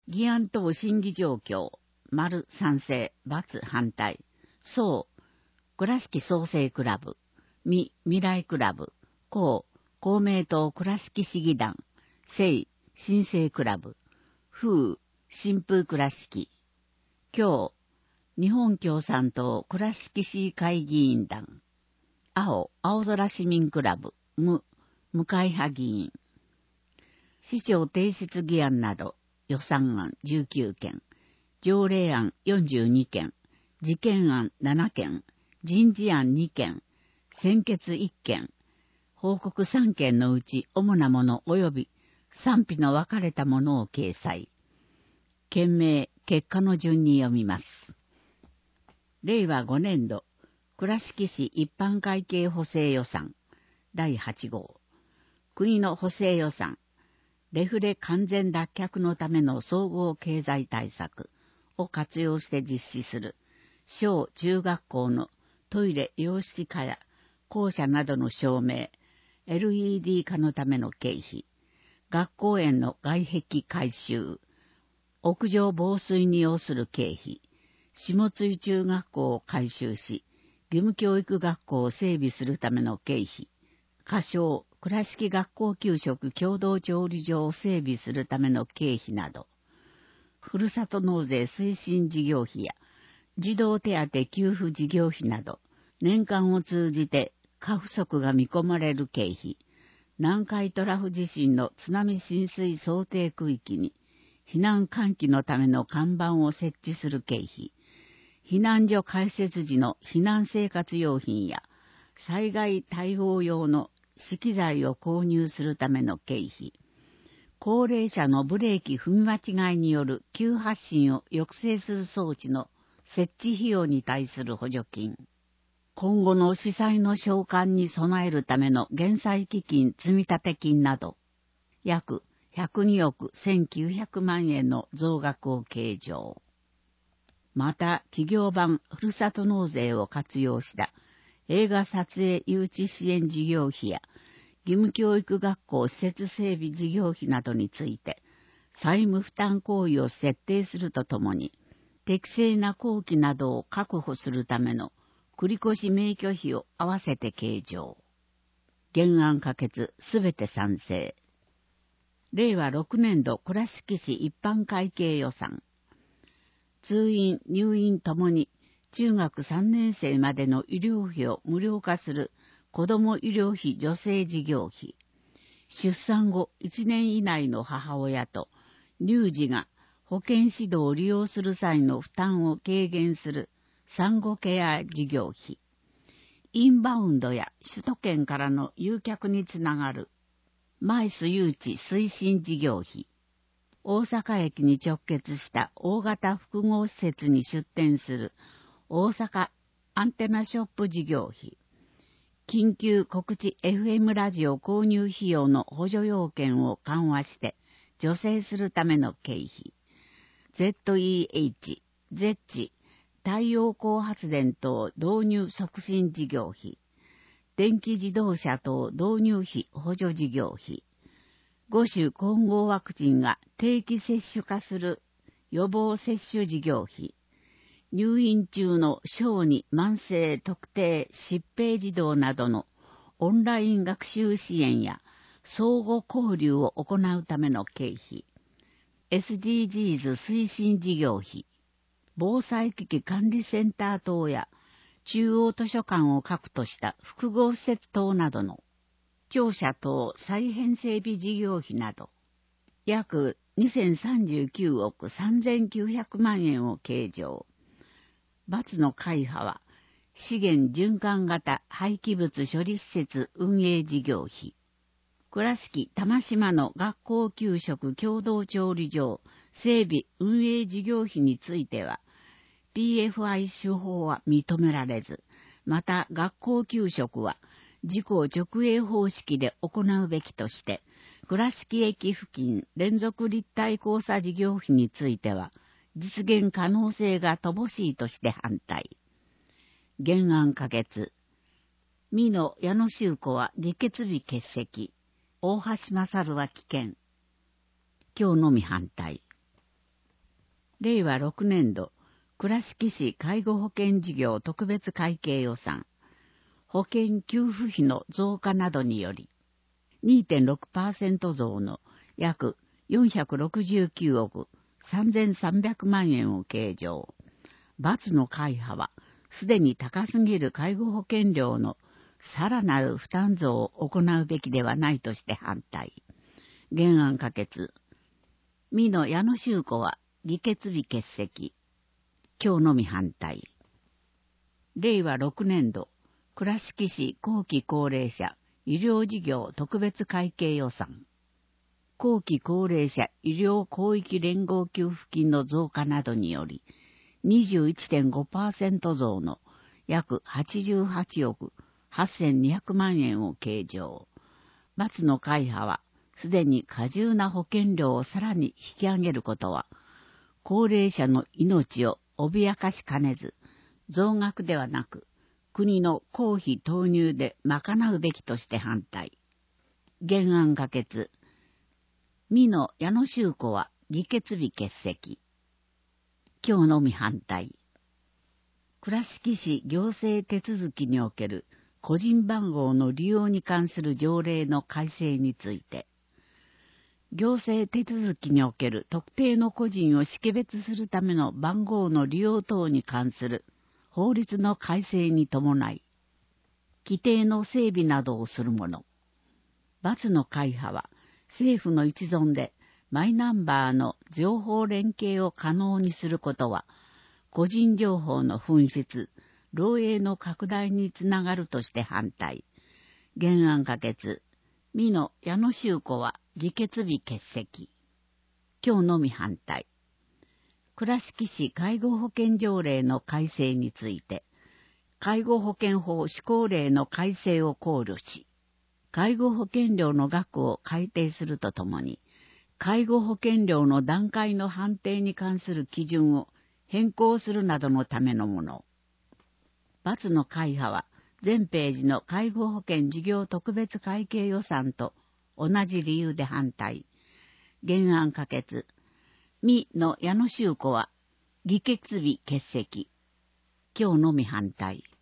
議案等審議状況、丸賛成、×反対、総、倉敷創生クラブ、未来クラブ、公明党倉敷市議団、新生クラブ、新風倉敷、今日、日本共産党倉敷市会議員団、青空市民クラブ、無会派議員、市長提出議案など、予算案19件、条例案42件、事件案7件、人事案2件、専決1件、報告3件のうち主なもの及び賛否の分かれたものを掲載。件名、結果の順に読みます。令和5年度、倉敷市一般会計補正予算、第8号。国の補正予算、デフレ完全脱却のための総合経済対策を活用して実施する小中学校のトイレ洋式化や校舎などの照明、LED 化のための経費、学校園の外壁改修、屋上防水に要する経費、下津中学校を改修し、義務教育学校を整備するための経費、仮称倉敷学校給食共同調理場を整備するための経費など、ふるさと納税推進事業費や児童手当給付事業費など、年間を通じて過不足が見込まれる経費、南海トラフ地震の津波浸水想定区域に避難喚起のための看板を設置する経費、避難所開設時の避難生活用品や災害対応用の資機材を購入するための経費、高齢者のブレーキ踏み間違いによる急発進を抑制する装置の設置費用に対する補助金、今後の司祭の償還に備えるための減災基金積立金など、約102億1900万円の増額を計上。また、企業版ふるさと納税を活用した映画撮影誘致支援事業費や義務教育学校施設整備事業費などについて債務負担行為を設定するとともに適正な工期などを確保するための繰越免許費を合わせて計上。原案可決すべて賛成。令和6年度倉敷市一般会計予算。通院・入院ともに中学3年生までの医療費を無料化する子ども医療費助成事業費、出産後1年以内の母親と乳児が保健指導を利用する際の負担を軽減する産後ケア事業費、インバウンドや首都圏からの誘客につながるマイス誘致推進事業費、大阪駅に直結した大型複合施設に出店する大阪アンテナショップ事業費、緊急告知 FM ラジオ購入費用の補助要件を緩和して助成するための経費、ZEH、ZEC、太陽光発電等導入促進事業費、電気自動車等導入費補助事業費、5種混合ワクチンが定期接種化する予防接種事業費、入院中の小児慢性特定疾病児童などのオンライン学習支援や相互交流を行うための経費、SDGs 推進事業費、防災危機管理センター等や中央図書館を核とした複合施設等などの庁舎等再編整備事業費など、約2039億3900万円を計上。×の会派は、資源循環型廃棄物処理施設運営事業費、倉敷玉島の学校給食共同調理場整備運営事業費については、PFI 手法は認められず、また学校給食は自己直営方式で行うべきとして、倉敷駅付近連続立体交差事業費については、実現可能性が乏しいとして反対。原案可決。美濃矢野修子は議決日欠席。大橋勝は棄権。今日のみ反対。 令和6年度、倉敷市介護保険事業特別会計予算、保険給付費の増加などにより、2.6% 増の約469億3300万円を計上。罰の会派は、すでに高すぎる介護保険料のさらなる負担増を行うべきではないとして反対。原案可決。美野矢野秀子は議決日欠席。今日のみ反対。令和6年度、倉敷市後期高齢者医療事業特別会計予算。後期高齢者医療広域連合給付金の増加などにより、21.5% 増の約88億8200万円を計上。罰の会派は、すでに過重な保険料をさらに引き上げることは、高齢者の命を脅かしかねず、増額ではなく、国の公費投入で賄うべきとして反対。原案可決。美野矢野秀子は議決日欠席。今日のみ反対。倉敷市行政手続きにおける個人番号の利用に関する条例の改正について、行政手続きにおける特定の個人を識別するための番号の利用等に関する法律の改正に伴い、規定の整備などをするもの。罰の会派は、政府の一存でマイナンバーの情報連携を可能にすることは、個人情報の紛失、漏洩の拡大につながるとして反対。原案可決。美野矢野秀子は議決日欠席。今日のみ反対。倉敷市介護保険条例の改正について、介護保険法施行令の改正を考慮し、介護保険料の額を改定するとともに、介護保険料の段階の判定に関する基準を変更するなどのためのもの。罰の会派は、全ページの介護保険事業特別会計予算と同じ理由で反対。原案可決。美野矢野秀子は議決日欠席。今日のみ反対。